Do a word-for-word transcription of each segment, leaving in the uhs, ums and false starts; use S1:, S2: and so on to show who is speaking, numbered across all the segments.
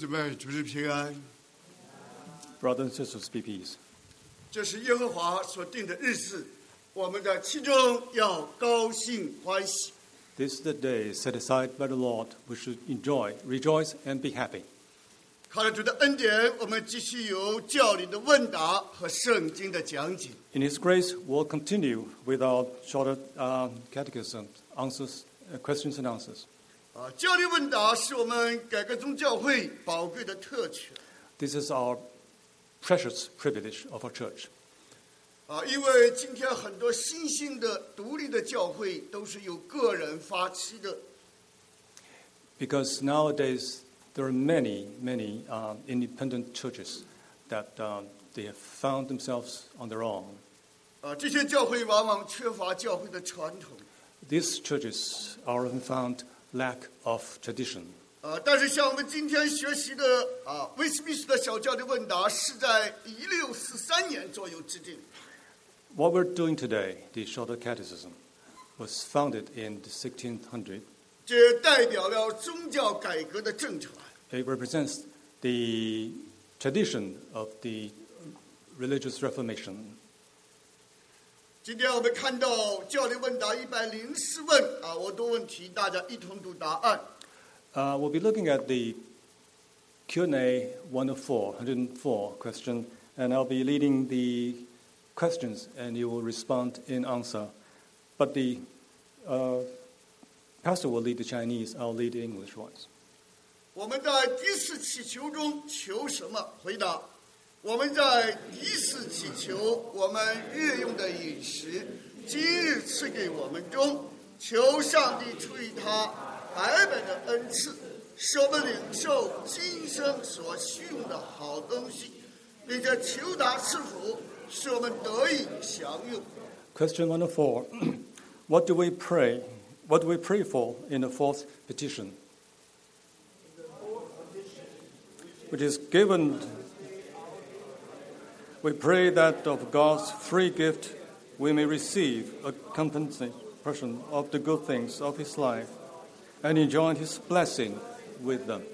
S1: 姊妹，主日平安。
S2: Brothers and sisters, be peace.
S1: 这是耶和华所定的日子，我们在其中要高兴欢喜。
S2: This is the day set aside by the Lord. We should enjoy, rejoice, and be happy.
S1: 靠着主的恩典，我们继续有教理的问答和圣经的讲解。
S2: In His grace, we'll continue with our shorter uh, catechism, answers, uh, questions and answers.
S1: 啊，教理问答是我们改革宗教会宝贵的特权。
S2: This is our precious privilege of our church.
S1: 啊，因为今天很多新兴的独立的教会都是由个人发起的。
S2: Because nowadays there are many, many uh, independent churches that uh, they have found themselves on their own.
S1: 啊，这些教会往往缺乏教会的传统。
S2: These churches are often found lack of tradition.
S1: 啊，但是像我们今天学习的啊，威斯敏斯特小教的问答是在一六四三年左右制定。
S2: What we're doing today, the Shorter Catechism, was founded in the sixteen hundreds.
S1: 这代表了宗教改革的政策。
S2: It represents the tradition of the religious reformation.
S1: 今天我们看到教理问答一百零四问啊，我读问题，大家一同读答案。
S2: Uh, we'll be looking at the Q and A one oh four, one oh four question, and I'll be leading the questions, and you will respond in answer. But the uh, pastor will lead the Chinese, I'll lead the English ones.
S1: 我们在第四祈求中求什么？回答：我们在第四祈求我们日用的饮食，今日赐给我们中，求上帝出于他白白的恩赐，使我们领受今生所需用的好东西，并且求他赐福，使我们得以享用。
S2: Question one oh four. What do we pray? What do we pray for in the fourth petition? Which is given, we pray that of God's free gift we may receive a compensation of the good things of His life and enjoy His blessing with them.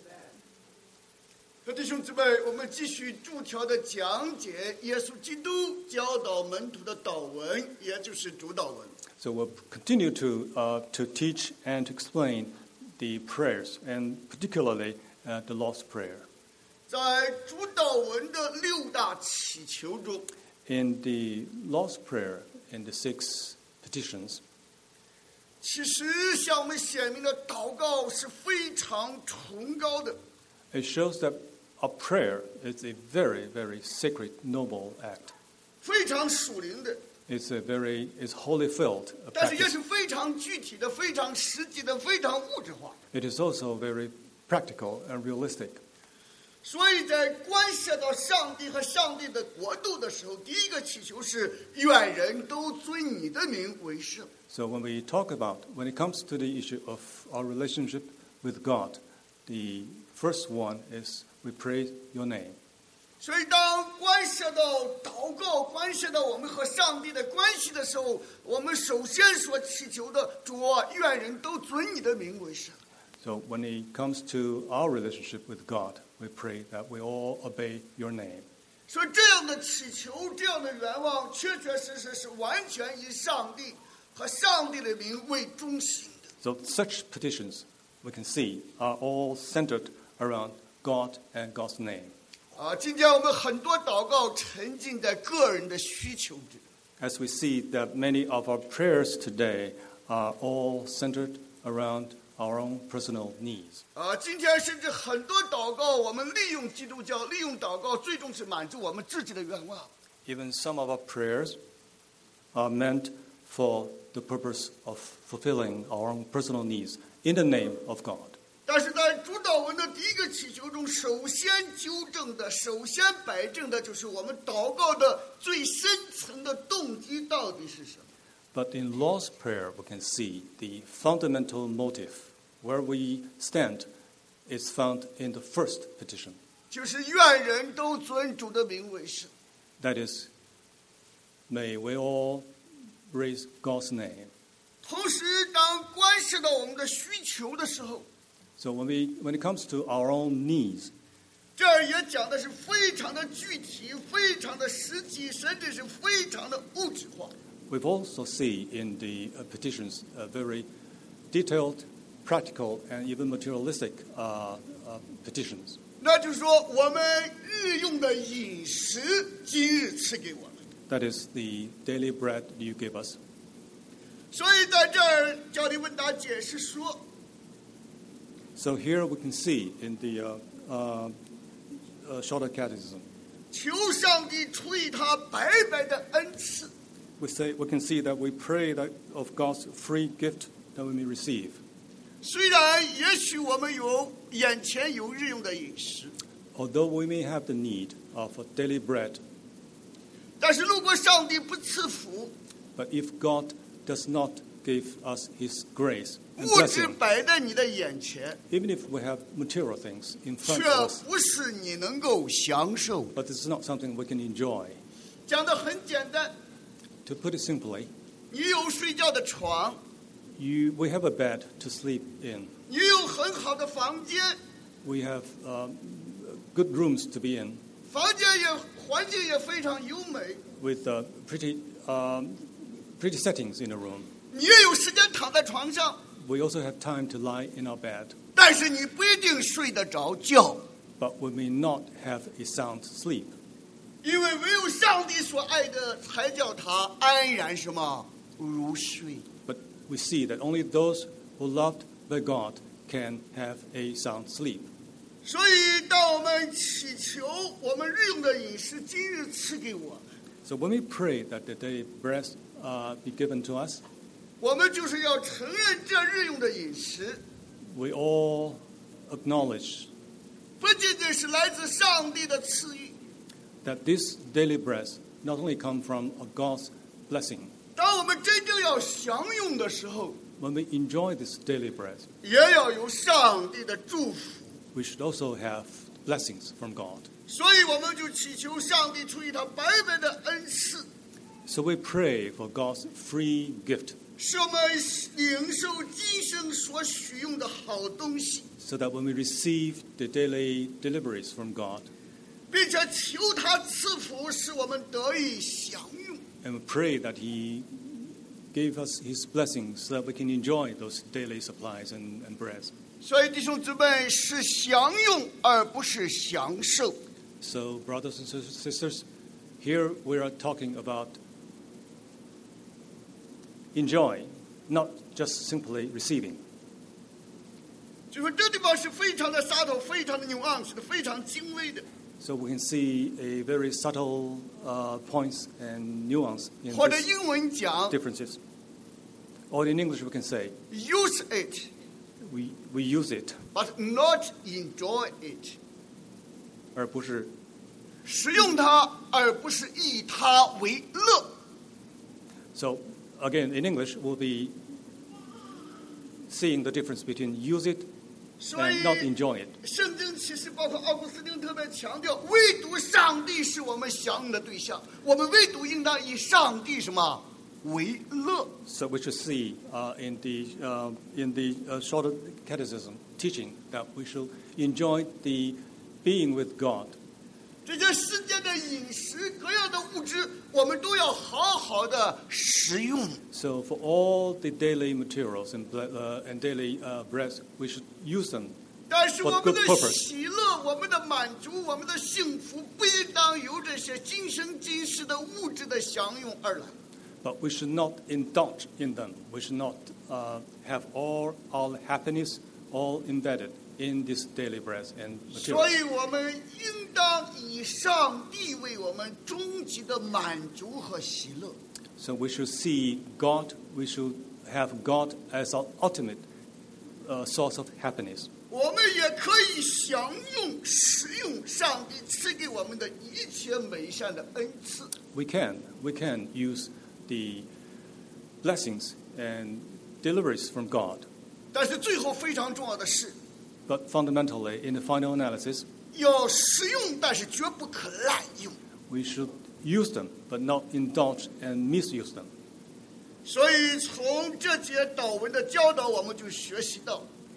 S1: 弟兄姊妹，我们继续逐条的讲解耶稣基督教导门徒的祷文，也就是主祷文。
S2: So we'll continue to uh, to teach and to explain the prayers, and particularly uh, the Lord's Prayer.
S1: 在主祷文的六大祈求中，
S2: In the Lord's Prayer, in the six petitions,
S1: 其实向我们显明了祷告是非常崇高的。
S2: it shows that our prayer is a very, very sacred, noble act.
S1: 非常属灵的，
S2: It's a very, it's wholly filled a
S1: 但是也
S2: practice.
S1: 是非常具体的、非常实际的、非常物质化。
S2: It is also very practical and realistic.
S1: 所以在关涉到上帝和上帝的国度的时候，第一个祈求是愿人都尊你的名为圣。
S2: So when we talk about, when it comes to the issue of our relationship with God, the first one is we praise your name.
S1: 所以当关涉到祷告、关涉到我们和上帝的关系的时候，我们首先所祈求的，主啊，愿人都尊你的名为圣。
S2: So when it comes to our relationship with God, we pray that we all obey your name.
S1: 所以这样的祈求、这样的愿望，确确实实是完全以上帝和上帝的名为中心的。
S2: So such petitions, we can see, are all centered around God and God's name.
S1: 啊，今天我们很多祷告沉浸在个人的需求之中。
S2: As we see that many of our prayers today are all centered around our own personal needs.
S1: 啊，今天甚至很多祷告，我们利用基督教，利用祷告，最终是满足我们自己的愿望。
S2: Even some of our prayers are meant for the purpose of fulfilling our own personal needs in the name of God.
S1: 但是在主祷文的第一个祈求中，首先纠正的、首先摆正的，就是我们祷告的最深层的动机到底是什么。
S2: But in Lord's Prayer, we can see the fundamental motive where we stand is found in the first petition.
S1: 就是愿人都尊主的名为圣。
S2: That is, may we all raise God's name.
S1: 同时，当关系到我们的需求的时候，
S2: So when we when it comes to our own needs,
S1: 这儿也讲的是非常的具体，非常的实际，甚至是非常的物质化。
S2: we've also see in the uh, petitions uh, very detailed, practical, and even materialistic uh, uh, petitions.
S1: 那就是说，我们日用的饮食，今日赐给我们。
S2: That is the daily bread you give us.
S1: 所以在这儿，教理问答解释说，
S2: So here we can see in the uh, uh, uh, shorter catechism,
S1: 求上帝出于他白白的恩赐，
S2: we say we can see that we pray that of God's free gift that we may receive.
S1: 虽然也许我们有眼前有日用的饮食，
S2: Although we may have the need of a daily bread,
S1: 但是如果上帝不赐福，
S2: but if God does not give us His grace and
S1: 物质
S2: blessing,
S1: 摆在你的眼前，
S2: even if we have material things in
S1: 却
S2: front of us,
S1: 不是你能够享受。
S2: but it's not something we can enjoy.
S1: 讲得很简单，
S2: To put it simply,
S1: 你有睡觉的床，
S2: you we have a bed to sleep in.
S1: 你有很好的房间，
S2: We have um, good rooms to be in
S1: 房间也环境也非常优美，
S2: with uh, pretty um, pretty settings in a room.
S1: 你也有时间躺在床上，
S2: We also have time to lie in our bed,
S1: 但是你不一定睡得着觉，
S2: but we may not have a sound sleep.
S1: 因为唯有上帝所爱的，才叫他安然什么如睡。
S2: But we see that only those who loved by God can have a sound sleep.
S1: 所以，当我们祈求我们日用的饮食今日赐给我们，
S2: So when we pray that the daily bread uh, be given to us,
S1: 我们就是要承认这日用的饮食
S2: we all acknowledge
S1: 不仅仅是来自上帝的赐予。
S2: that this daily bread not only come from a God's blessing.
S1: 当我们真正要享用的时候，
S2: When we enjoy this daily bread,
S1: 也要有上帝的祝福。
S2: we should also have blessings from God.
S1: 所以，我们就祈求上帝出于他白白的恩赐，
S2: So we pray for God's free gift,
S1: 使我们领受今生所许用的好东西，
S2: so that when we receive the daily deliveries from God,
S1: 并且求他赐福，使我们得以享用。
S2: and we pray that He gave us His blessings so that we can enjoy those daily supplies and, and breads.
S1: 所以，弟兄姊妹是享用，而不是享受。
S2: So, brothers and sisters, here we are talking about enjoy, not just simply receiving.
S1: 就是这地方是非常的洒脱，非常的 nuance 的，非常精微的。
S2: So we can see a very subtle uh, points and nuance in
S1: 或者
S2: these
S1: 英文讲
S2: differences. Or in English we can say,
S1: use it,
S2: we, we use it,
S1: but not enjoy it。
S2: 而不是
S1: 使用它，而不是以它为乐。
S2: So again, in English, we'll be seeing the difference between use it
S1: 所以
S2: and not enjoy it.
S1: 圣经其实包括奥古斯丁特别强调，唯独上帝是我们享用的对象，我们唯独应当以上帝什么为乐。
S2: So we should see uh, in the uh, in the uh, shorter catechism teaching that we should enjoy the being with God.
S1: 这些世界的饮食，各样的物质，我们都要好好的食用。
S2: So for all the daily materials and ble- uh, and daily uh, breads, we should use them.
S1: 但是
S2: For
S1: 我们的
S2: good purpose.
S1: 喜乐、我们的满足、我们的幸福，不应当由这些今生今世的物质的享用而来。
S2: But we should not indulge in them. We should not uh, have all our happiness all embedded in this daily bread and
S1: 所
S2: materials.
S1: 以我们应当以上帝为我们终极的满足和喜乐。
S2: So we should see God. We should have God as our ultimate uh, source of happiness.
S1: 我们也可以享用、使用上帝赐给我们的一切美善的恩赐。
S2: We can. We can use the blessings and deliveries from God.
S1: 但是最后非常重要的是，
S2: But fundamentally, in the final analysis,
S1: 要使用，但是绝不可滥用。
S2: we should use them, but not indulge and misuse them.
S1: 所以从这节祷文的教导，我们就学习到，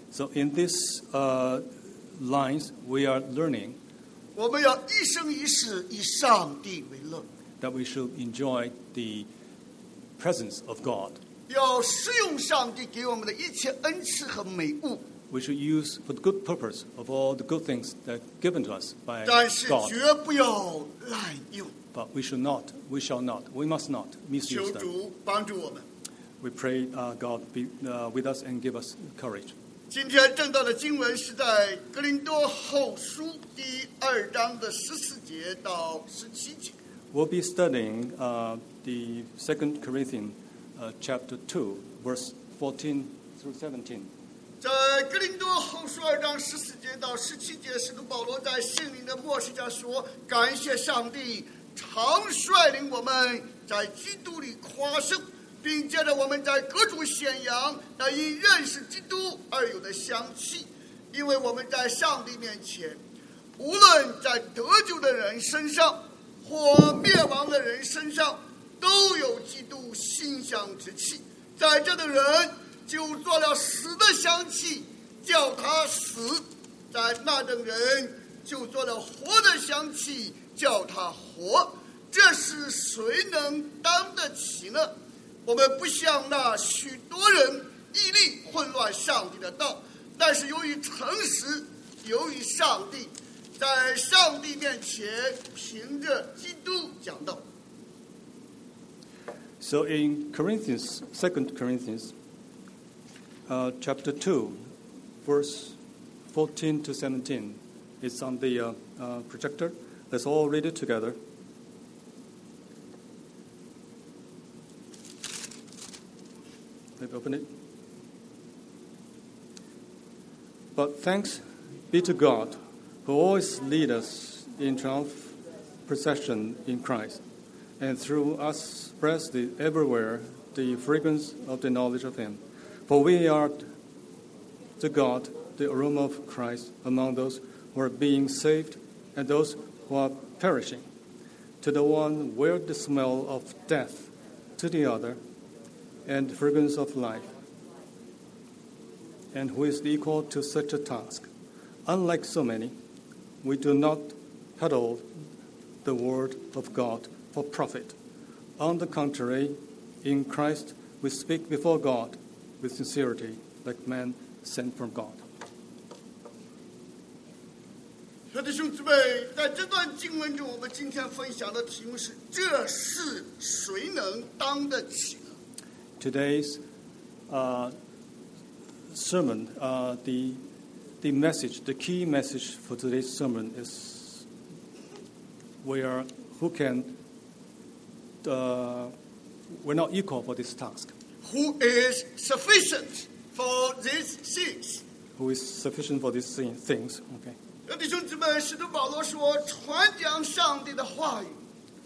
S2: So in these uh, lines, we are learning
S1: 我们要一生一世以上帝为乐，
S2: that we should enjoy the presence of God.
S1: 要使用上帝给我们的一切恩赐和美物，
S2: We should use for the good purpose of all the good things that are given to us by
S1: 但是
S2: God.
S1: 绝不要滥用。
S2: But we should not, we shall not, we must not
S1: 求
S2: misuse them.
S1: 主帮助我们。
S2: We pray uh, God be uh, with us and give us courage.
S1: 今天正道的经文是在格林多后书第二章的十四节到十七节。
S2: We'll be studying uh, the Second Corinthians uh, chapter two, verse fourteen through seventeen.
S1: 在格林多后书二章十四节到十七节，使徒保罗在信灵的末世上说：“感谢上帝，常率领我们在基督里夸胜，并借着我们在各处显扬那因认识基督而有的香气，因为我们在上帝面前，无论在得救的人身上或灭亡的人身上，都有基督馨香之气。在这的人就做了死的香气，叫他死；在那等人就做了活的香气，叫他活。这是谁能当得起呢？我们不像那许多人毅力混乱上帝的道，但是由于诚实，由于上帝，在上帝面前凭着基督讲道。
S2: So in Corinthians, Second Corinthians, uh, chapter two, verse fourteen to seventeen, it's on the uh, uh, projector. Let's all read it together. Maybe open it. But thanks be to God, who always leads us in triumph procession in Christ, and through us spreads the, everywhere the fragrance of the knowledge of Him. For we are to God the aroma of Christ among those who are being saved and those who are perishing. To the one where the smell of death, to the other, and fragrance of life. And who is equal to such a task? Unlike so many, we do not peddle the word of God for profit. On the contrary, in Christ we speak before God with sincerity, like men sent from God.
S1: 兄弟兄姊妹，在这段经文中，我们今天分享的题目是：这事谁能当得起呢？
S2: Today's uh, sermon, uh, the the message, the key message for today's sermon is: we are who can. Uh, we're not equal for this task.
S1: Who is sufficient for these things?
S2: Who is sufficient for these thing- things? Okay.
S1: 兄弟兄姊妹，使徒保罗说：“传讲上帝的话语。”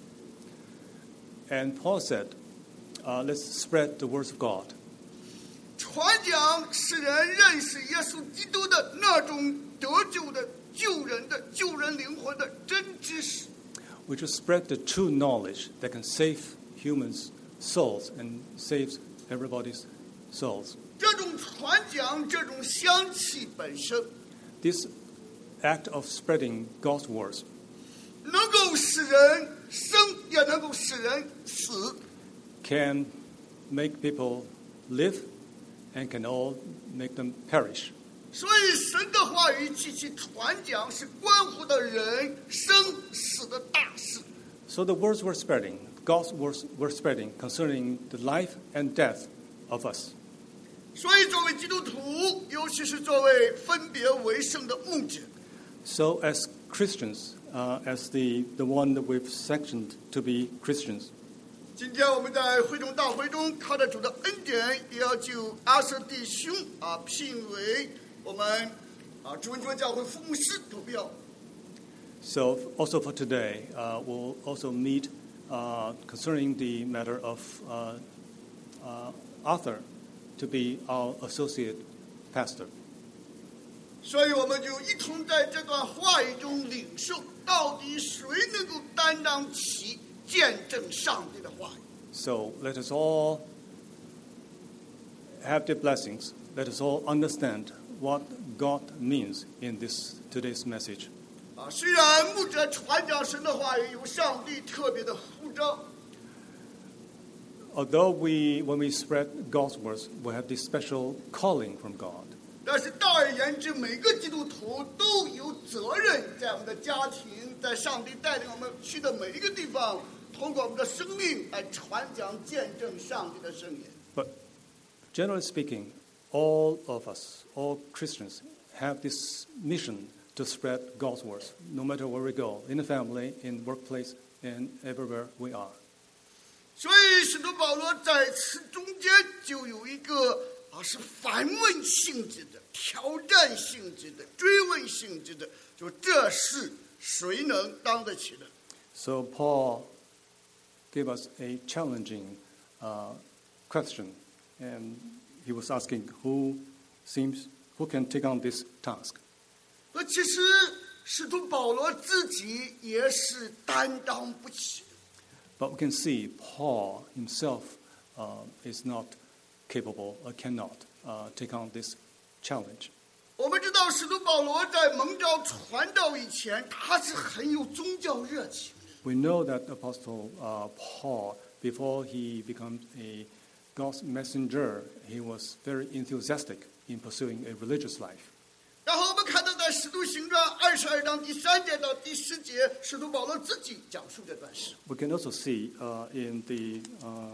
S2: And Paul said, uh, "Let's spread the words of God."
S1: 传讲使人认识耶稣基督的那种得救的、救人的、救人灵魂的真知识。
S2: We should spread the true knowledge that can save humans' souls and saves everybody's souls.
S1: 这种传讲，这种香气本身，
S2: This act of spreading God's words
S1: 能够使人生，也能够使人死。
S2: can make people live and can all make them perish.
S1: 所以，神的话语及其传讲是关乎到人生死的大事。
S2: So the words we're spreading, God's words we're spreading concerning the life and death of us.
S1: 所以，作为基督徒，尤其是作为分别为圣的牧者，
S2: So as Christians, uh, as the, the one that we've sectioned to be Christians,
S1: 今天我们在会中大会中，靠着主的恩典，也要就阿瑟弟兄啊聘为我们啊主恩主教会副牧师投票。
S2: so also for today, uh, we'll also meet uh, concerning the matter of uh, uh, Arthur to be our associate pastor.
S1: 所以我们就一同在这段话语中领受，到底谁能够担当起见证上帝的话语？
S2: So let us all have the blessings. Let us all understand what God means in this today's message.
S1: 啊，虽然牧者传讲神的话语有上帝特别的呼召，
S2: Although we, when we spread God's words, we have this special calling from God.
S1: 但是大而言之，每个基督徒都有责任，在我们的家庭，在上帝带领我们去的每一个地方，通过我们的生命来传讲、见证上帝的圣言。
S2: But generally speaking, all of us, all Christians, have this mission to spread God's words, no matter where we go, in the family, in workplace, and everywhere we are.
S1: 所以，使徒保罗在此中间就有一个啊，是反问性质的、挑战性质的、追问性质的，就这事谁能当得起的？
S2: So Paul gave us a challenging uh, question, and he was asking who seems who can take on this task.
S1: 那其实使徒保罗自己也是担当不起的。
S2: But we can see Paul himself uh, is not capable or cannot uh, take on this challenge.
S1: 我们知道，使徒保罗在蒙召传道以前，他是很有宗教热情的。
S2: We know that Apostle uh, Paul, before he becomes a God's messenger, he was very enthusiastic in pursuing a religious life.
S1: 然后我们看到，在《使徒行传》二十二章第三节到第十节，使徒保罗自己讲述这段事。
S2: We can also see uh, in the uh,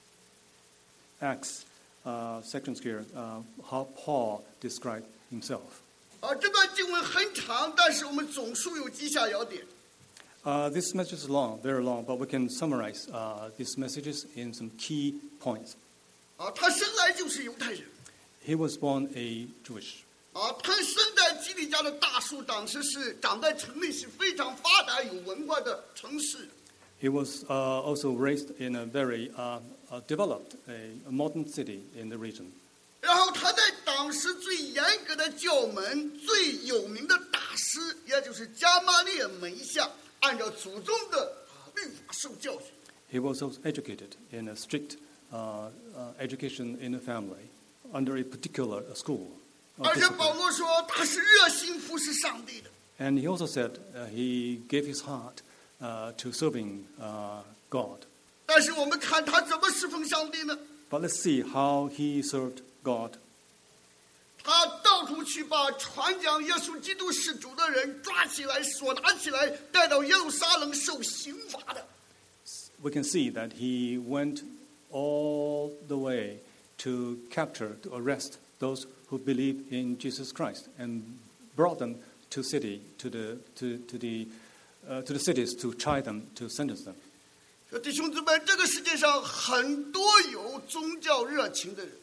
S2: Acts uh, sections here uh, how Paul described himself.
S1: 啊，这段经文很长，但是我们总数有几下要点。
S2: Uh, this message is long, very long, but we can summarize uh, these messages in some key points.
S1: 啊，他生来就是犹太人。
S2: He was born a Jewish.
S1: 啊，他生在基利家的大树，当时是长在城里，是非常发达有文化的城市。
S2: He was uh, also raised in a very uh, uh, developed, a, a modern city in the region.
S1: 然后他在当时最严格的教门、最有名的大师，也就是加马列门下，按照祖宗的啊律法受教训。
S2: He was also educated in a strict uh, uh, education in a family under a particular uh, school. of
S1: 而且
S2: discipline.
S1: 保罗说他是热心服侍上帝的。
S2: And he also said uh, he gave his heart uh, to serving uh, God.
S1: 但是我们看他怎么侍奉上帝呢？
S2: But let's see how he served God.
S1: 他到处去把传讲耶稣基督是主的人抓起来、索拿起来，带到耶路撒冷受刑罚的。
S2: We can see that he went all the way to capture, to arrest those who believe in Jesus Christ and brought them to city, to the to, to the uh, to the cities to try them, to sentence them.
S1: 说弟兄姊妹，这个世界上很多有宗教热情的人，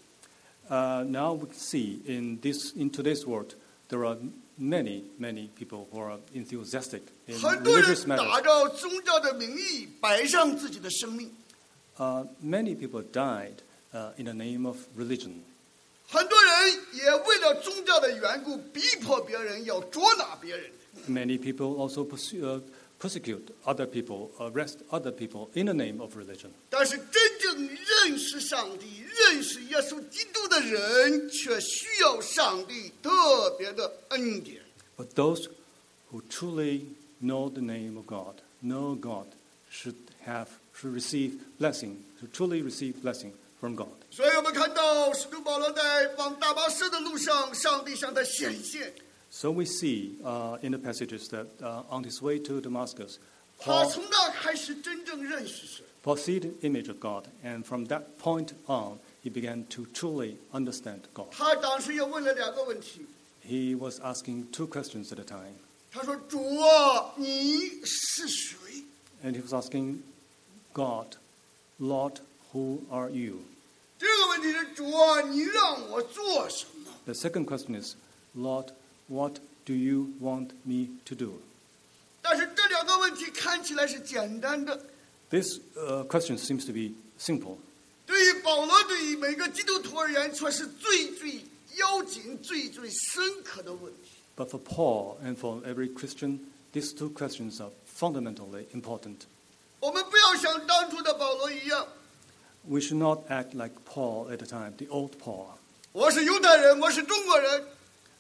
S2: Uh, now we see in this in today's world there are many many people who are enthusiastic in
S1: 很多人
S2: religious
S1: 打
S2: matters.
S1: 着宗教的名义摆上自己的生命，
S2: Uh, many people died uh, in the name of religion.
S1: 很多人也为了宗教的缘故逼迫别人，要捉拿别人。
S2: Many people also pursue, uh, persecute other people, arrest other people in the name of religion.
S1: 但是真正认识上帝、认识耶稣基督的人，却需要上帝特别的恩典。
S2: But those who truly know the name of God, know God, should have, should receive blessing, should truly receive blessing from God.
S1: 所以我们看到使徒保罗在往大马士的路上，上帝向他显现。
S2: So we see uh, in the passages that uh, on his way to Damascus,
S1: 他
S2: Paul,
S1: 从那开始真正认识神。
S2: Paul see the image of God, and from that point on, he began to truly understand God.
S1: 他当时也问了两个问题，
S2: He was asking two questions at a time,
S1: 他说：“主啊，你是谁
S2: and he was asking God, Lord, who are you?"
S1: 这个问题是：“主啊，你让我做什么
S2: The second question is, Lord, what do you want me to do?
S1: 但是这两个问题看起来是简单的，
S2: This uh, question seems to be simple,
S1: 对于保罗，对于每个基督徒而言，却是最最要紧、最最深刻的问题。
S2: but for Paul and for every Christian, these two questions are fundamentally important.
S1: 我们不要像当初的保罗一样，
S2: We should not act like Paul at the time, the old Paul.
S1: 我是犹太人，我是中国人，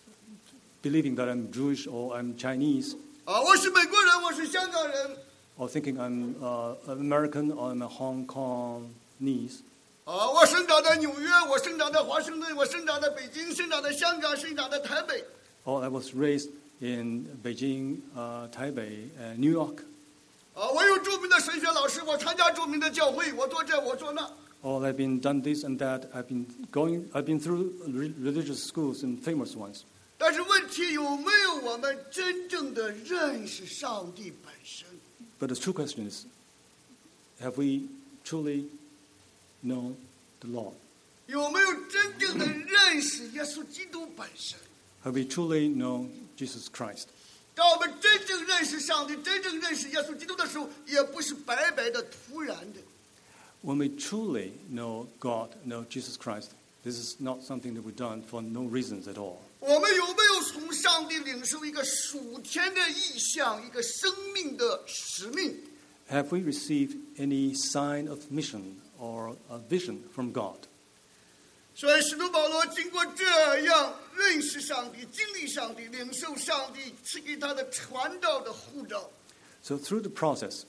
S2: believing that I'm Jewish or I'm Chinese,
S1: 啊，我是美国人，我是香港人，
S2: or thinking I'm uh, American or I'm a Hong Kongese.
S1: 啊，我生长在纽约，我生长在华盛顿，我生长在北京，生长在香港，生长在台北。
S2: Or I was raised in Beijing, uh, Taipei, and New York.
S1: 啊，我有著名的神学老师，我参加著名的教会，我做这，我做那。
S2: Or I've been done this and that. I've been going. I've been through re- religious schools and famous ones.
S1: 但是问题有没有我们真正的认识上帝本身？
S2: But the true question is, have we truly known the Lord?
S1: 有没有真正的认识耶稣基督本身？
S2: Have we truly known Jesus Christ?
S1: 当我们真正认识上帝、真正认识耶稣基督的时候，也不是白白的、突然的。
S2: When we truly know God, know Jesus Christ, this is not something that we've done for no reasons at all.
S1: 我们有没有从上帝领受一个属天的意象、一个生命的使命？
S2: Have we received any sign of mission or a vision from God?
S1: 所以使徒保罗经过这样认识上帝、经历上帝、领受上帝赐给他的传道的护照，
S2: So through the process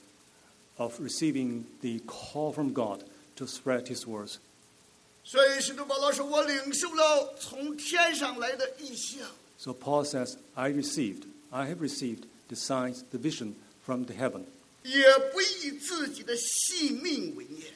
S2: of receiving the call from God to spread His words,
S1: 所以使徒保罗说：“我领受了从天上来的意象。”
S2: so Paul says, I received, I have received the signs, the vision from the heaven.
S1: 也不以自己的性命为念。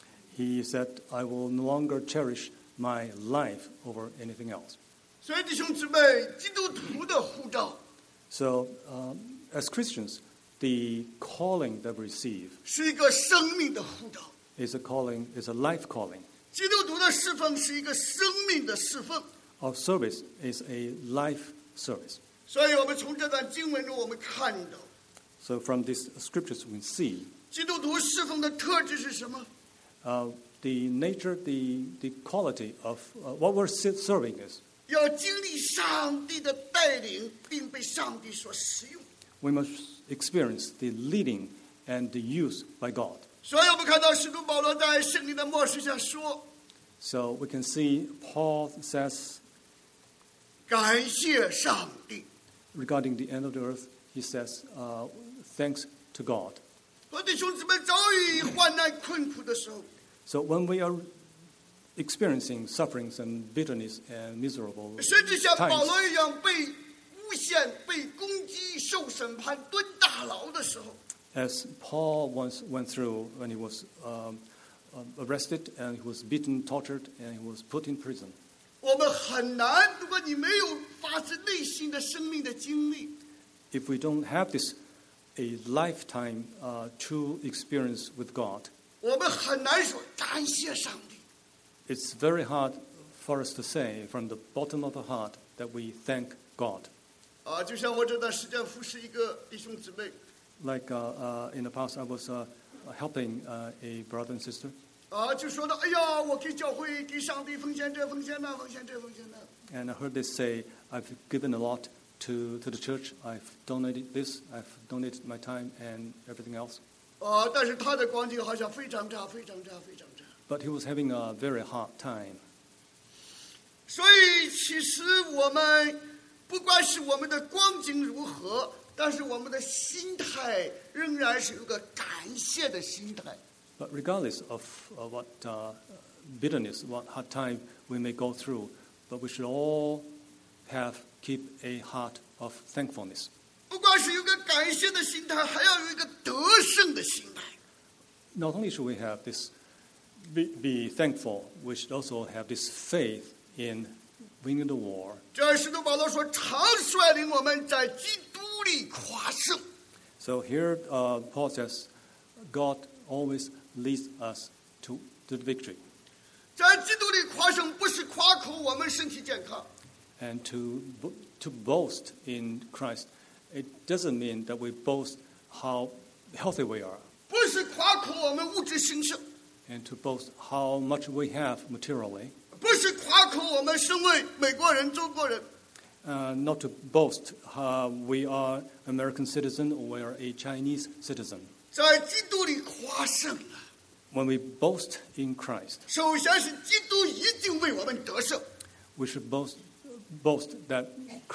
S2: He said, I will no longer cherish my life over anything else.
S1: 所以弟兄姊妹，基督徒的护照
S2: So um, as Christians, the calling that we receive
S1: 是一个生命的护照，
S2: is a calling, is a life calling.
S1: 基督徒的侍奉是一个生命的侍奉。
S2: Our service is a life service.
S1: 所以我们从这段经文中，我们看到
S2: So from these scriptures we see
S1: 基督徒侍奉的特质是什么？
S2: uh, the nature, the, the quality of uh, what we're ser- serving is.
S1: 要经历上帝的带领，并被上帝所使用。
S2: We must experience the leading and the use by God.
S1: 所以我们看到使徒保罗在圣灵的默示下说
S2: So we can see Paul says
S1: 感谢上帝。
S2: regarding the end of the earth, he says, uh, thanks to God.
S1: 和弟兄姊妹遭遇患难困苦的时候，
S2: So when we are experiencing sufferings and bitterness and miserable
S1: 甚至像保
S2: times,
S1: 罗一样被诬陷、被攻击、受审判、蹲大牢的时候，
S2: as Paul once went through when he was um, um, arrested and he was beaten, tortured, and he was put in prison.
S1: 我们很难，如果你没有发自内心的生命的经历，
S2: If we don't have this, a lifetime uh, true experience with God,
S1: 我们很难说感谢上帝。
S2: it's very hard for us to say from the bottom of the heart that we thank God.
S1: 啊，就像我这段时间服侍一个弟兄姊妹，
S2: Like uh, uh, in the past, I was uh, helping uh, a brother and sister,
S1: 啊，就说到，哎呀，我给教会、给上帝奉献这、奉献那、奉献这、奉献那。
S2: and I heard this say, I've given a lot to, to the church, I've donated this, I've donated my time and everything else.
S1: 啊，但是他的光景好像非常差，非常差，非常差。
S2: But he was having a very hard time.
S1: 所以，其实我们不管是我们的光景如何，但是我们的心态仍然是有个感谢的心态。
S2: But regardless of uh, what uh, bitterness, what hard time we may go through, but we should all have, keep a heart of thankfulness.
S1: 不光是有个感谢的心态，还要有一个得胜的心态。
S2: Not only should we have this, be, be thankful, we should also have this faith in winning the war.
S1: 这使徒保罗说：“常率领我们在基督里夸胜。”
S2: So here uh, Paul says, God always leads us to, to the victory.
S1: 在基督里夸胜，不是夸口我们身体健康，
S2: And to, bo- to boast in Christ, it doesn't mean that we boast how healthy we are,
S1: 不是夸口我们物质兴盛，
S2: and to boast how much we have materially,
S1: 不是夸口我们身为美国人、中国人，
S2: uh, not to boast how we are American citizen or we are a Chinese citizen.
S1: 在基督里夸胜了。
S2: When we boast in Christ,
S1: 首先是基督已经为我们得胜，
S2: we should boast, boast that Christ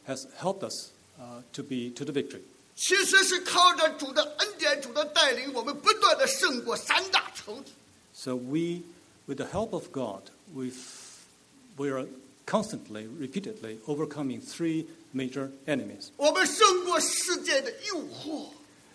S2: has helped us uh, to be to the victory.
S1: 其实是靠着主的恩典、主的带领，我们不断的胜过三大仇敌。
S2: So we, with the help of God, we've, we are constantly, repeatedly overcoming three major enemies.
S1: 我们胜过世界的诱惑，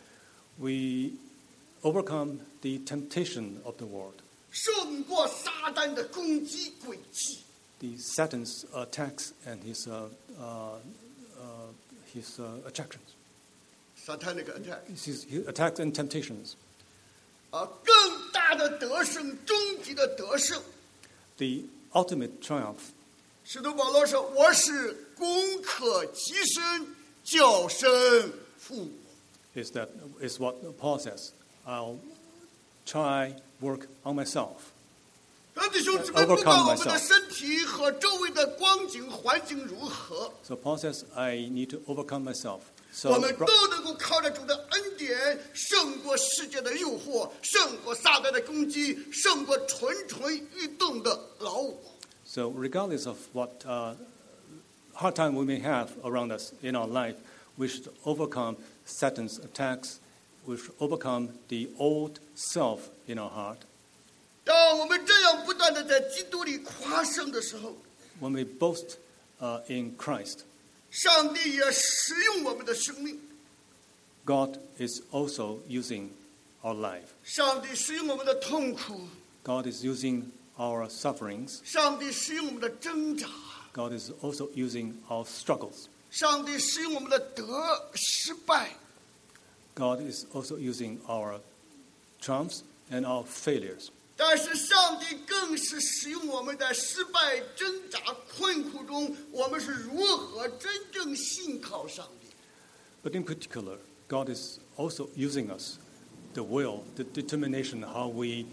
S2: We overcome the temptation of the world,
S1: 胜过撒旦的攻击诡计。
S2: the Satan's attacks and his uh, uh, uh, his uh, attractions,
S1: Satanic attack
S2: his, his attacks and temptations.
S1: 啊，更大的得胜，终极的得胜。
S2: The ultimate triumph
S1: 使徒保罗说：“我是攻克己身，叫身复活。”
S2: is that is what Paul says. I'll try work on myself.
S1: 那弟兄姊妹，不管我们的身体和周围的光景环境如何，
S2: So Paul says, I need to overcome myself.
S1: 我
S2: So
S1: 们都能够靠着主的恩典，胜过世界的诱惑，胜过撒旦的攻击，胜过蠢蠢欲动的老我。
S2: So regardless of what uh, hard time we may have around us in our life, we should overcome Satan's attacks. We should overcome the old self in our heart.
S1: 当我们这样不断的在基督里夸胜的时候，
S2: When we boast uh, in Christ,
S1: 上帝也使用我们的生命，
S2: God is also using our life.
S1: 上帝使用我们的痛苦，
S2: God is using our sufferings.
S1: 上帝使用我们的挣扎，
S2: God is also using our struggles.
S1: 上帝使用我们的得失败。
S2: God is also using our triumphs and our failures.
S1: 但是上帝更是使用我们在失败、挣扎、困苦中，我们是如何真正信靠上帝。
S2: But in particular, God is also using us, the will, the determination, how we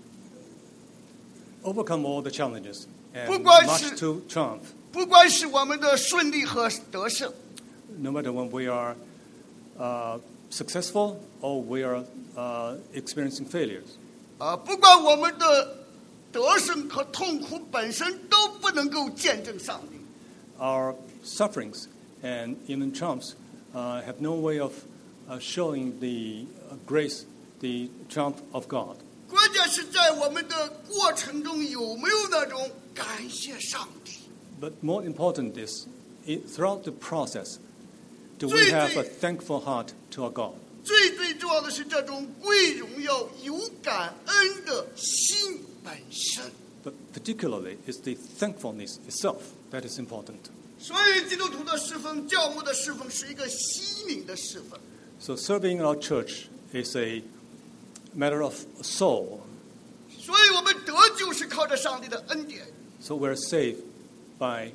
S2: overcome all the challenges and
S1: 不管是-
S2: march to triumph.
S1: 不管是我们的顺利和得胜，
S2: No matter when we are uh, successful or we are uh, experiencing failures.
S1: 啊，不管我们的得胜和痛苦本身都不能够见证上帝。
S2: Our sufferings and even triumphs uh, have no way of uh, showing the uh, grace, the triumph of God.
S1: 关键是在我们的过程中有没有那种感谢上帝。
S2: But more important is, it, throughout the process, do we have a thankful heart to our God?
S1: 最最重要的是这种归荣耀、有感恩的心本身。
S2: But particularly, it's the thankfulness itself that is important.
S1: 所以基督徒的侍奉、教牧的侍奉是一个心灵的侍奉。
S2: So serving our church is a matter of soul.
S1: 所以我们得救是靠着上帝的恩典，
S2: So we're saved by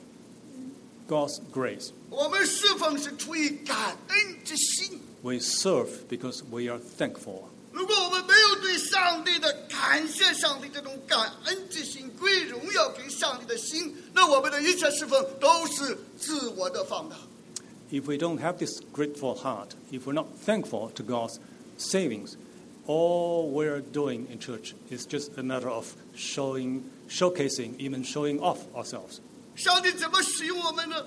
S2: God's grace.
S1: 我们侍奉是出于感恩之心。
S2: We serve because we are thankful.
S1: 如果我们没有对上帝的感谢上帝这种感恩之心、归荣耀给上帝的心，那我们的一切侍奉都是自我的放大。
S2: If we don't have this grateful heart, if we're not thankful to God's savings, all we're doing in church is just a matter of showing, showcasing, even showing off ourselves.
S1: 上帝怎么使用我们呢？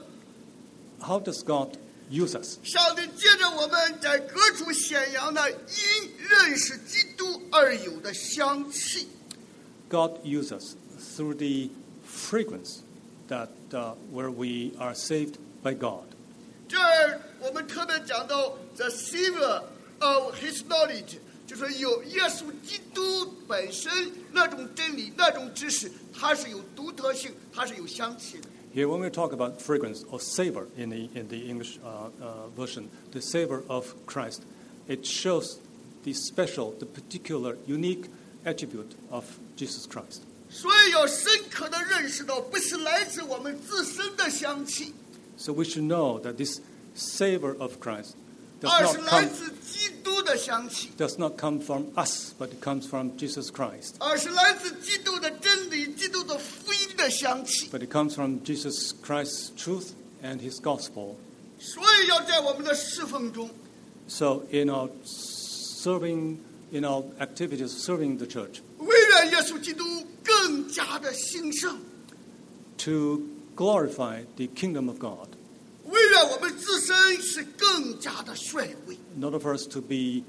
S2: How does God use us?
S1: 上帝借着我们在各处显扬那因认识基督而有的香气。
S2: God uses us through the fragrance that uh, where we are saved by God.
S1: 这儿我们特别讲到 the savor of His knowledge， 就是有耶稣基督本身那种真理、那种知识，它是有独特性，它是有香气的。
S2: Here, when we talk about fragrance or savor in the in the English uh, uh, version, the savor of Christ, it shows the special, the particular, unique attribute of Jesus Christ.
S1: 所以要深刻的认识到，不是来自我们自身的香气，
S2: So we should know that this savor of Christ
S1: 而
S2: does
S1: 是
S2: not
S1: 来
S2: come
S1: 自基督的香气，
S2: does not come from us, but it comes from Jesus Christ.
S1: 而是来自基督的真理、基督的福音的香气。
S2: But it comes from Jesus Christ's truth and His gospel.
S1: 所以要在我们的侍奉中，
S2: So in our serving, in our activities serving the church,
S1: 为了耶稣基督更加的兴盛，
S2: to glorify the kingdom of God,
S1: 为愿我们自身是更加的帅位。
S2: in order for us to be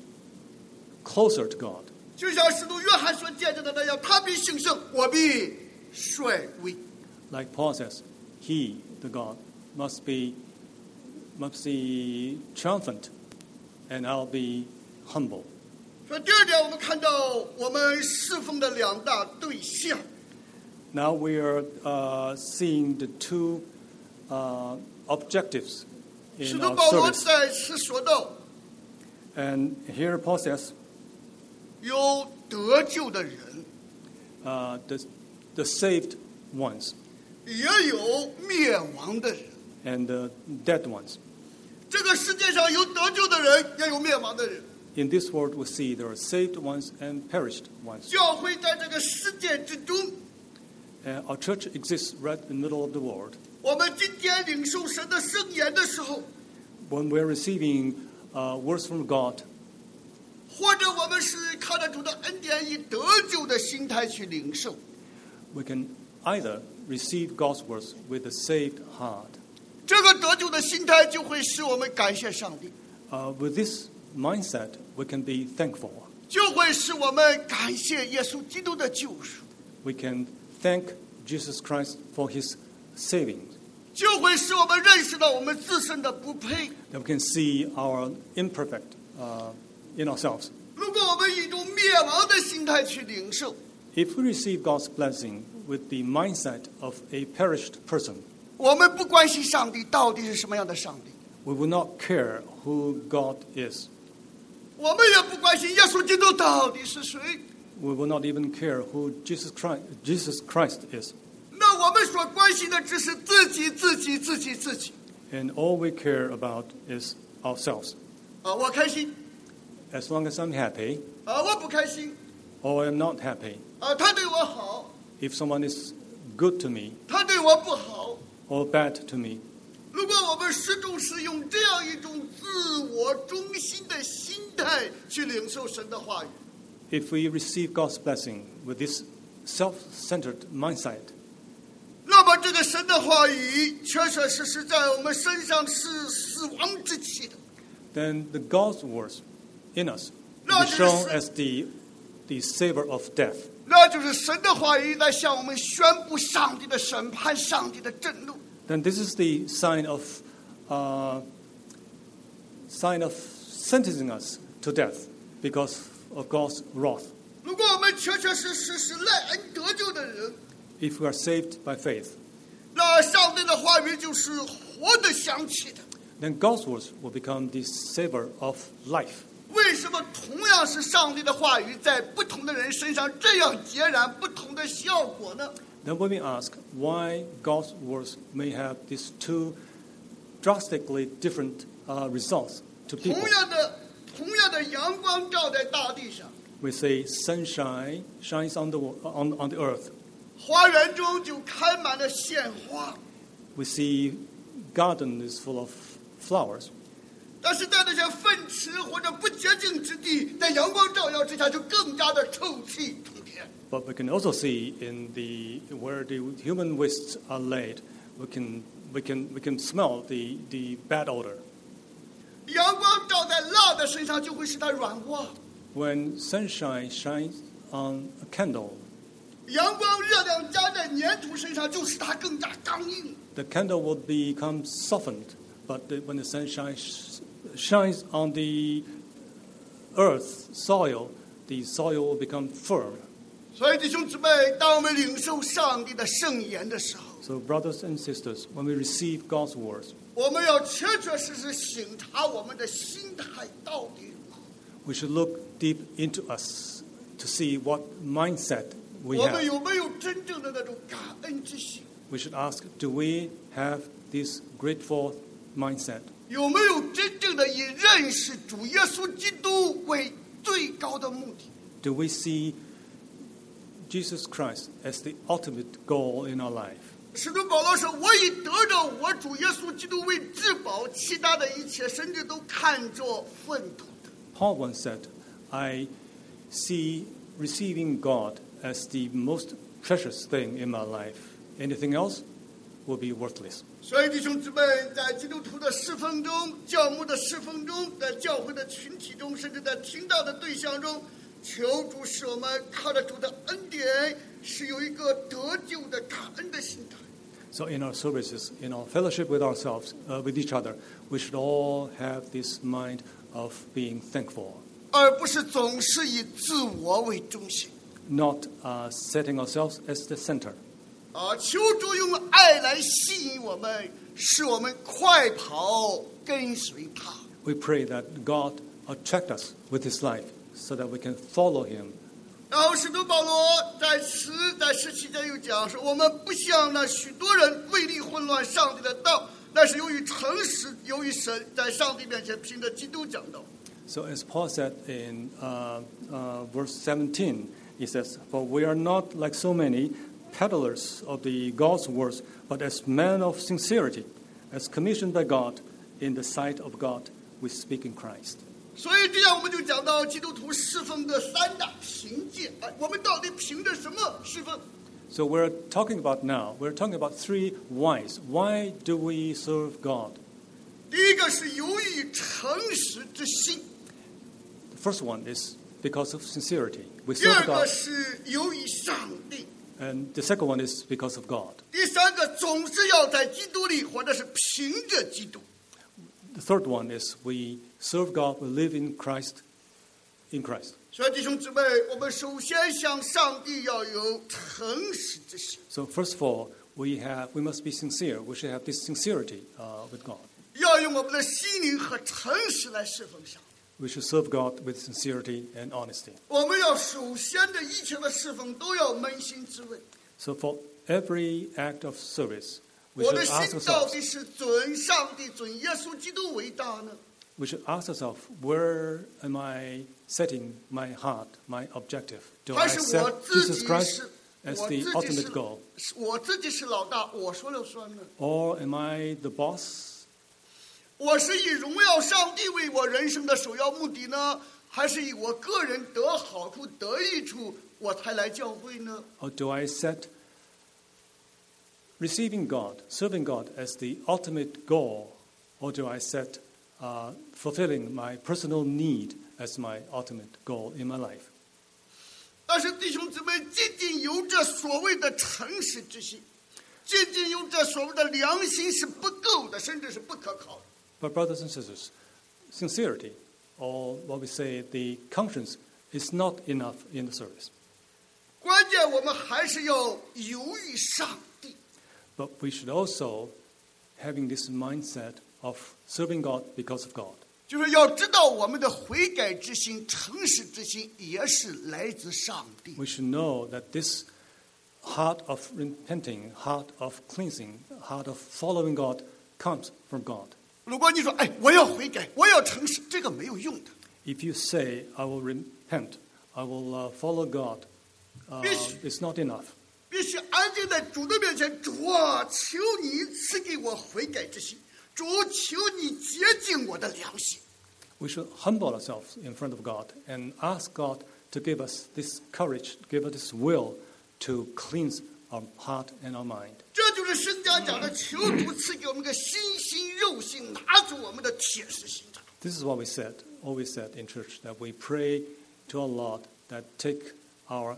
S2: closer to God.
S1: 就像使徒约翰所见证的那样，他必兴盛，我必衰微。
S2: Like Paul says, he, the God, must be must be triumphant, and I'll be humble.
S1: 所以第二点，我们看到我们侍奉的两大对象。
S2: Now we are uh, seeing the two uh, objectives
S1: 使
S2: in
S1: 徒
S2: our
S1: 保罗
S2: service.
S1: 在此说到，
S2: And here Paul says,
S1: 有得救的人，
S2: uh, the, the saved ones
S1: 也有灭亡的人。
S2: and the dead ones.
S1: 这个世界上有得救的人，也有灭亡的人。
S2: In this world, we see there are saved ones and perished ones.
S1: 教会在这个世界之中，
S2: Uh, our church exists right in the middle of the world.
S1: 我们今天领受神的圣言的时候，
S2: When we're receiving uh, words from God,
S1: 或者我们是靠着主的恩典，以得救的心态去领受。
S2: we can either receive God's words with a saved heart.
S1: 这个得救的心态就会使我们感谢上帝，
S2: Uh, with this mindset, we can be thankful.
S1: 就会使我们感谢耶稣基督的救赎，
S2: We can thank Jesus Christ for his saving.
S1: 就会使我们认识到我们自身的不配。
S2: That we can see our imperfect uh, in ourselves.
S1: 如果我们以一种灭亡的心态去领受，
S2: If we receive God's blessing with the mindset of a perished person,
S1: 我们不关心上帝到底是什么样的上帝，
S2: we will not care who God is.
S1: 我们也不关心耶稣基督到底是谁。
S2: We will not even care who Jesus Christ, Jesus Christ is.
S1: 那我们所关心的只是自己、自己、自己、自己。
S2: And all we care about is ourselves.
S1: 啊，我开心，
S2: As long as I'm happy
S1: 啊，我不开心，
S2: or I'm not happy,
S1: 啊，他对我好，
S2: if someone is good to me
S1: 他对我不好。
S2: or bad to me,
S1: 如果我们始终是用这样一种自我中心的心态去领受神的话语，
S2: if we receive God's blessing with this self-centered mindset,
S1: 那么这个神的话语确确实实在我们身上是死亡之气的。
S2: then the God's words in us will be shown as the, the savor of death.
S1: 那就是神的话语在向我们宣布上帝的审判、上帝的震怒。
S2: Then this is the sign of, uh, sign of sentencing us to death because of God's wrath.
S1: 如果我们确确实实是赖恩得救的人，
S2: If we are saved by faith,
S1: 那上帝的话语就是活的香气的。
S2: then God's words will become the savor of life.
S1: 为什么同样是上帝的话语，在不同的人身上这样截然不同的效果呢？
S2: Then when we ask why God's words may have these two drastically different uh, results to
S1: 同
S2: people,
S1: 样的，同样的阳光照在大地上，
S2: we say sunshine shines on the, wo- on, on the earth.
S1: 花园中就开满了鲜花。
S2: We see garden is full of flowers.
S1: 但是在那些粪池或者不洁净之地，在阳光照耀之下，就更加的臭气冲天。
S2: But we can also see in the where the human wastes are laid, we can we can we can smell the, the bad odor.
S1: 阳光照在蜡的身上，就会使它软化；
S2: When sunshine shines on a candle,
S1: 阳光热量加在粘土身上，就使它更加刚硬。
S2: the candle will become softened. But the, when the sunshine sh- shines on the earth, soil, the soil will become firm.
S1: 所以弟兄姊妹，当我们领受上帝的圣言的时候，
S2: So brothers and sisters, when we receive God's words,
S1: 我们要确确实实省察我们的心态到底如何。
S2: we should look deep into us to see what mindset we
S1: 我们
S2: have.
S1: 有没有真正的那种感恩之心？
S2: We should ask, do we have this grateful mindset?
S1: 有没有真正的以认识主耶稣基督为最高的目的？
S2: Do we see Jesus Christ as the ultimate goal in our life?
S1: 使徒保罗说：“我以得着我主耶稣基督为至宝，其他的一切甚至都看作粪土的。”
S2: Paul once said, I see receiving God as the most precious thing in my life. Anything else will be worthless.
S1: 所以弟兄姊妹，在基督徒的侍奉中、教牧的侍奉中、在教会的群体中，甚至在听到的对象中，求主使我们靠着主的恩典，是有一个得救的感恩的心态。
S2: So in our services, in our fellowship with ourselves, uh, with each other, we should all have this mind of being thankful,
S1: 而不是总是以自我为中心。
S2: not uh, setting ourselves as the center.
S1: 啊，求主用爱来吸引我们，使我们快跑跟随他。
S2: We pray that God attract us with His life so that we can follow Him.
S1: 然后使徒保罗在十在十七节又讲说，我们不像那许多人为利混乱上帝的道，那是由于诚实，由于神在上帝面前凭着基督讲道。
S2: So as Paul said in uh, uh, verse seventeen, he says, "For we are not like so many peddlers of the God's words, but as men of sincerity, as commissioned by God, in the sight of God, we speak in Christ."
S1: 所以这样我们就讲到基督徒侍奉的三大凭借。哎，我们到底凭着什么侍奉？
S2: So we're talking about now, we're talking about three whys. Why do we serve God?
S1: 第一个是由于诚实之心，
S2: The first one is because of sincerity. We
S1: 第二
S2: serve
S1: 个
S2: God.
S1: 是由于上帝，
S2: And the second one is because of God.
S1: 第三个总是要在基督里，或者是凭着基督。
S2: The third one is we serve God, we live in Christ, in Christ.
S1: 所以弟兄姊妹，我们首先向上帝要有诚实之心，
S2: So first of all, we have we must be sincere. We should have this sincerity uh, with God.
S1: 要用我们的心灵和诚实来侍奉上帝。
S2: We should serve God with sincerity and honesty.
S1: 我们要首先的一切的侍奉都要扪心自问，
S2: So for every act of service, we
S1: 我
S2: should
S1: 的
S2: ask
S1: 心到
S2: ourselves,
S1: 底是尊上帝、尊耶稣基督为大呢，
S2: we should ask ourselves, where am I setting my heart, my objective? Do
S1: 还
S2: I
S1: 是
S2: set
S1: 我自
S2: Jesus
S1: 己
S2: Christ
S1: 是
S2: as
S1: 我
S2: the
S1: 自己
S2: ultimate
S1: 是
S2: goal?
S1: 我自己是老大，我说了算呢？
S2: Or am I the boss?
S1: 我是以荣耀上帝为我人生的首要目的呢，还是以我个人得好处、得益处我才来教会呢？
S2: Or do I set receiving God, serving God as the ultimate goal? Or do I set uh, fulfilling my personal need as my ultimate goal in my life?
S1: 但是弟兄姊妹，仅仅有着所谓的诚实之心，仅仅有着所谓的良心是不够的，甚至是不可靠的。
S2: But brothers and sisters, sincerity, or what we say, the conscience, is not enough in the service.
S1: 关键我们还是要由于上帝。
S2: But we should also having this mindset of serving God because of God.
S1: 就是要知道我们的悔改之心、诚实之心也是来自上帝。
S2: We should know that this heart of repenting, heart of cleansing, heart of following God comes from God.
S1: 如果你说，哎，我要悔改，我要诚实，这个没有用的。
S2: If you say, I will repent, I will uh, follow God, uh,
S1: Yes.
S2: it's not enough.
S1: 必须安静在主的面前，主啊，求你赐给我悔改之心，主，求你洁净我的良心。
S2: We should humble ourselves in front of God and ask God to give us this courage, give us this will to cleanse our heart and our mind.
S1: 这就是圣家讲的，求主赐给我们个心心肉心，拿住我们的铁石心肠。
S2: This is what we said, always said in church, that we pray to our Lord that take our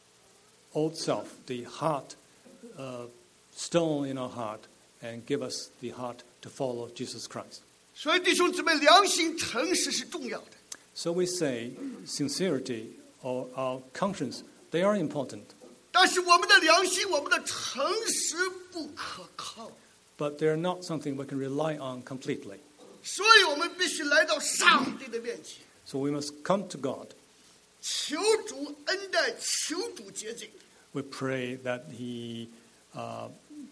S2: old self, the heart, uh, stone in our heart, and give us the heart to follow Jesus Christ.
S1: 所以弟兄姊妹，良心诚实是重要的。
S2: So we say sincerity or our conscience, they are important,
S1: 但是我们的良心，我们的诚实不可靠，
S2: but they're not something we can rely on completely.
S1: 所以我们必须来到上帝的面前，
S2: So we must come to God.
S1: 求主恩待，求主洁净。
S2: We pray that He uh,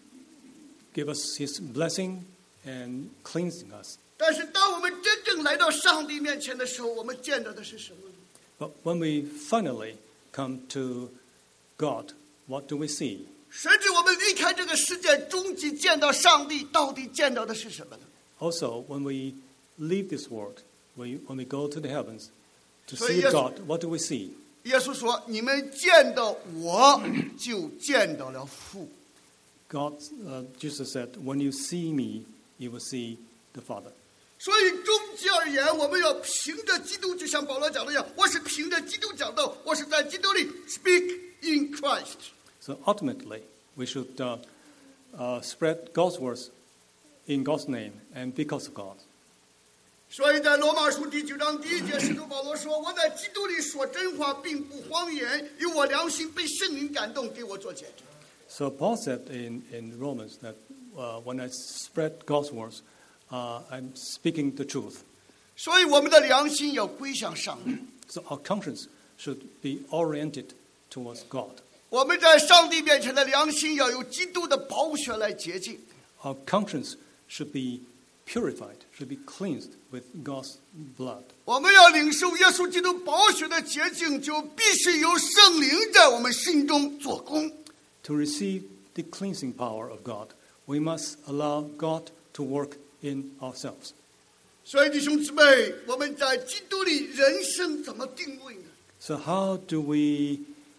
S2: give us His blessing and cleansing us.
S1: 但是当我们真正来到上帝面前的时候，我们见到的是什么呢？
S2: But when we finally come to God, what do we see?
S1: 甚至我们离开这个世界，终极见到上帝，到底见到的是什么呢？
S2: Also, when we leave this world, we, when we go to the heavens to
S1: So
S2: see
S1: yes-
S2: God, what do we see?
S1: 耶稣说：“你们见到我，就见到了父。
S2: God, uh, Jesus said, when you see me, you will see the Father.
S1: 所以终极而言，我们要凭着基督，就像保罗讲的一样，我是凭着基督讲道，我是在基督里 speak in Christ.
S2: So ultimately, we should uh, uh, spread God's words in God's name and because of God.
S1: 所以在罗马书第九章第一节，使徒保罗说：“我在基督里说真话，并不谎言，因我良心被圣灵感动，给我做见证。”
S2: So Paul said in, in Romans that uh, when I spread God's words, uh, I'm speaking the truth.
S1: 所以我们的良心要归向上帝。
S2: So our conscience should be oriented towards God.
S1: 我们在上帝面前的良心要由基督的宝血来洁净。
S2: Our conscience should be purified, should be cleansed with God's blood.
S1: 我们要领受耶稣基督宝血的洁净，就必须由圣灵在我们心中做工。
S2: To receive the cleansing power of God, we must allow God to work in ourselves.
S1: 所以弟兄姊妹，我们在基督里人生怎么定位呢？
S2: So how do we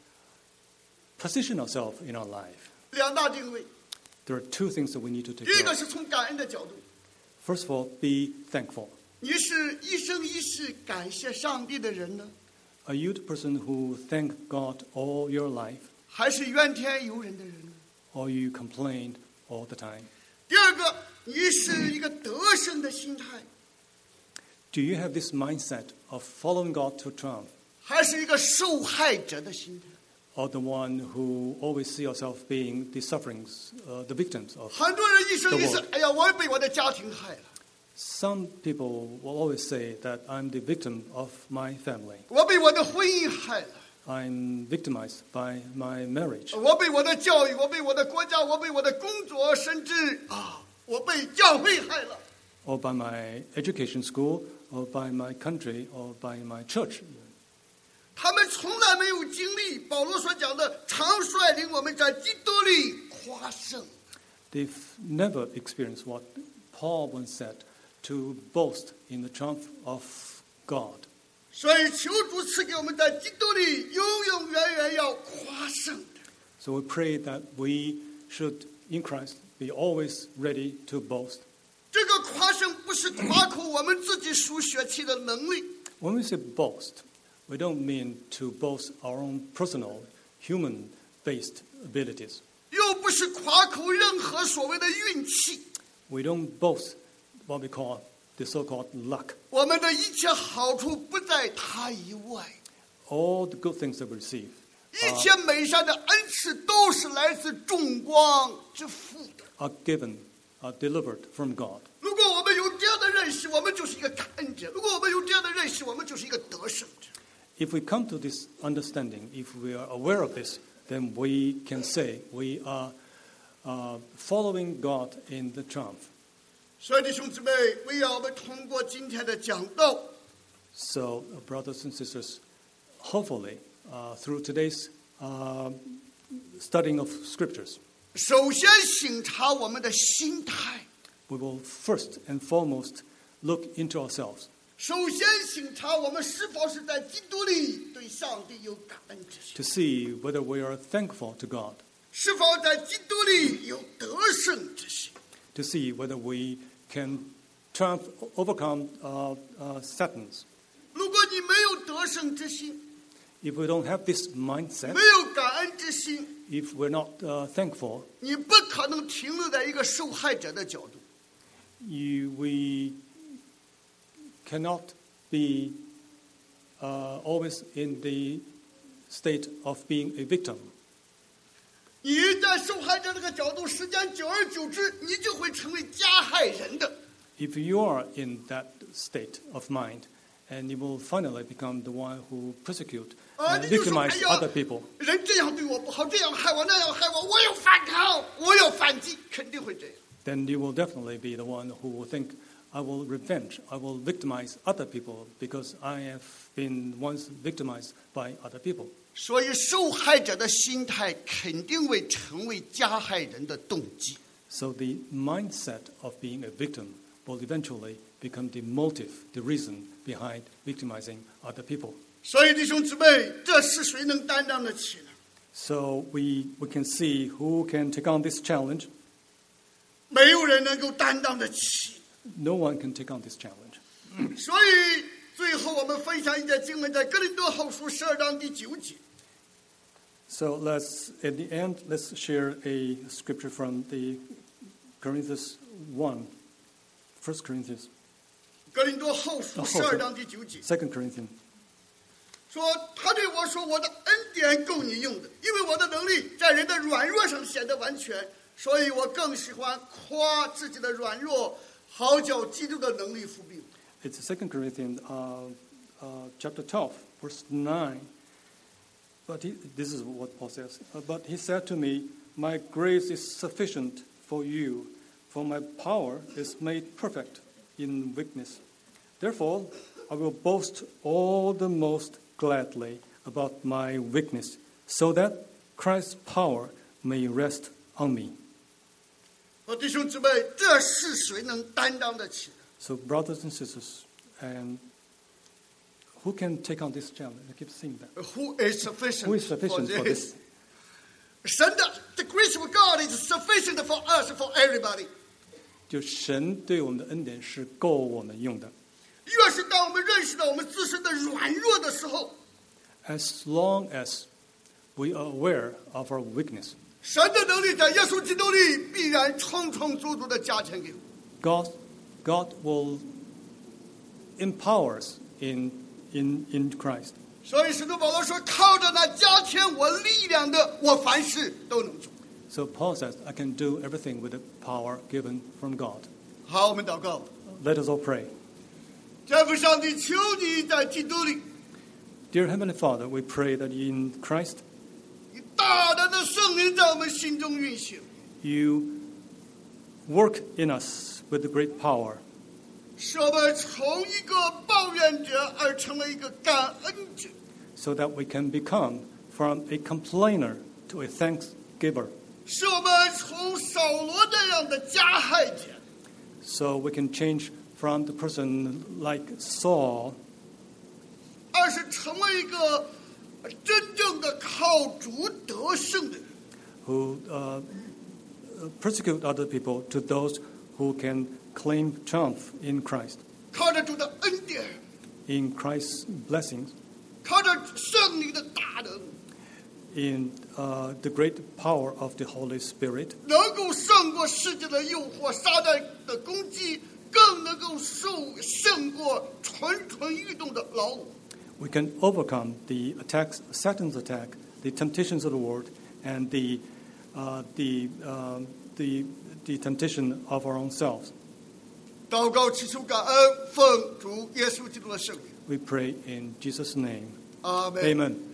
S2: position ourselves in our life?
S1: 两大定位，
S2: There are two things that we need to take
S1: 第一
S2: care
S1: 个
S2: of.
S1: 是从感恩的角度，
S2: First of all, be thankful.
S1: 你是一生一世感谢上帝的人呢，
S2: Are you the person who thank God all your life,
S1: 还是怨天尤人的人呢？
S2: or you complain all the time?
S1: 第二个，你是一个得胜的心态，
S2: Do you have this mindset of following God to triumph,
S1: 还是一个受害者的心态？
S2: or the one who always see yourself being the sufferings, uh, the victims of?
S1: 很多人一生一世，哎呀，我被我的家庭害了，
S2: Some people will always say that I'm the victim of my family.
S1: 我被我的婚姻害了，
S2: I'm victimized by my marriage,
S1: 我被我的教育，我被我的国家，我被我的工作，甚至啊，我被教会害了。
S2: or by my education school, or by my country, or by my church.
S1: 他们从来没有经历保罗所讲的常率领我们在基督里夸胜。
S2: They've never experienced what Paul once said, to boast in the triumph of God.
S1: 所以求主赐给我们在基督里永永远远要夸胜的。
S2: So we pray that we should, in Christ, be always ready to boast.
S1: 这个夸胜不是夸口我们自己属血气的能力，
S2: When we say boast, we don't mean to boast our own personal, human-based abilities.
S1: 又不是夸口任何所谓的运气。
S2: We don't boast what we call the so-called luck.
S1: 我们的一切好处不在他以外，
S2: All the good things that we receive
S1: 一切美善的恩赐都是来自众光之父的。
S2: are given, are delivered from God.
S1: 如果我们有这样的认识，我们就是一个感恩者；如果我们有这样的认识，我们就是一个得胜者。
S2: If we come to this understanding, if we are aware of this, then we can say we are uh, following God in the triumph.
S1: 所以弟兄姊妹，为要我们通过今天的讲道，
S2: So, uh, brothers and sisters, hopefully, uh, through today's uh, studying of scriptures,
S1: 首先省察我们的心态，
S2: we will first and foremost look into ourselves
S1: 首先省察我们是否是在基督里对上帝有感恩之心，
S2: to see whether we are thankful to God,
S1: 是否在基督里有得胜之心。
S2: to see whether we can triumph, overcome uh, uh, Satan's.
S1: 如果你没有得胜之心，
S2: If we don't have this mindset,
S1: 没有感恩之心，
S2: if we're not uh, thankful,
S1: 你不可能停留在一个受害者的角度。
S2: you, we cannot be uh, always in the state of being a victim.
S1: 你在受害者这个角度，时间久而久之，你就会成为加害人的。
S2: If you are in that state of mind, and you will finally become the one who persecute
S1: 啊，
S2: and
S1: 你就说，哎
S2: victimize
S1: 呀
S2: other people.
S1: 人这样对我不好，这样害我，那样害我，我要反抗，我要反击，肯定会这样。
S2: Then you will definitely be the one who will think, I will revenge, I will victimize other people because I have been once victimized by other people.
S1: 所以，受害者的心态肯定会成为加害人的动机。
S2: So the mindset of being a victim will eventually become the motive, the reason behind victimizing other people.
S1: 所以，弟兄姊妹，这是谁能担当得起呢？
S2: So we, we can see who can take on this challenge.
S1: 没有人能够担当得起。
S2: No one can take on this challenge.
S1: 所以最后我们分享一节经文，在哥林多后书十二章第九节。
S2: So let's, at the end, let's share a scripture from the Corinthians one, First Corinthians,
S1: 哥林多后书十二章第九节
S2: Second Corinthians.
S1: 说，他对我说：“我的恩典够你用的，因为我的能力在人的软弱上显得完全，所以我更喜欢夸自己的软弱，好叫基督的能力服兵。”
S2: It's Second Corinthians, uh, uh, chapter twelve, verse nine. But he, this is what Paul says. Uh, but he said to me, "My grace is sufficient for you, for my power is made perfect in weakness. Therefore, I will boast all the most gladly about my weakness, so that Christ's power may rest on me."
S1: 我弟兄姊妹，这是谁能担当得起的？
S2: So, brothers and sisters, and who can take on this challenge? I keep saying that.
S1: Who is sufficient?
S2: Who is sufficient for this?
S1: 神的 the grace of God is sufficient for us, for everybody.
S2: 就神对我们的恩典是够我们用的。
S1: 越是当我们认识到我们自身的软弱的时候，
S2: As long as we are aware of our weakness,
S1: 神的能力在耶稣基督里必然充充足足的加添给我。
S2: God, God will empower us in, in, in Christ.
S1: 所以使徒保罗说：“靠着那加添我力量的，我凡事都能做。”
S2: So Paul says, I can do everything with the power given from God.
S1: 好，我们祷告。
S2: Let us all pray.
S1: 天父上帝，求你在基督里，
S2: Dear Heavenly Father, we pray that in Christ
S1: 你大胆的圣灵在我们心中运行，
S2: you work in us with great power,
S1: 使我们从一个抱怨者而成为一个感恩者，
S2: so that we can become from a complainer to a thanksgiver,
S1: 使我们从扫罗那样的加害者，
S2: so we can change from the person like Saul,
S1: 而是成为一个真正的靠主得胜的人。
S2: who uh, persecute other people, to those who can claim triumph in Christ,
S1: 靠着主的恩典，
S2: in Christ's blessings,
S1: 靠着圣灵的大能，
S2: in uh, the great power of the Holy Spirit,
S1: 能够胜过世界的诱惑、撒旦的攻击，更能够受胜过蠢蠢欲动的老我。
S2: we can overcome the attacks, Satan's attack, the temptations of the world, and the uh, the, um, the the temptation of our own selves.
S1: 祷告祈求感恩，奉主耶稣基督的圣名，
S2: We pray in Jesus' name.
S1: 阿门。
S2: Amen.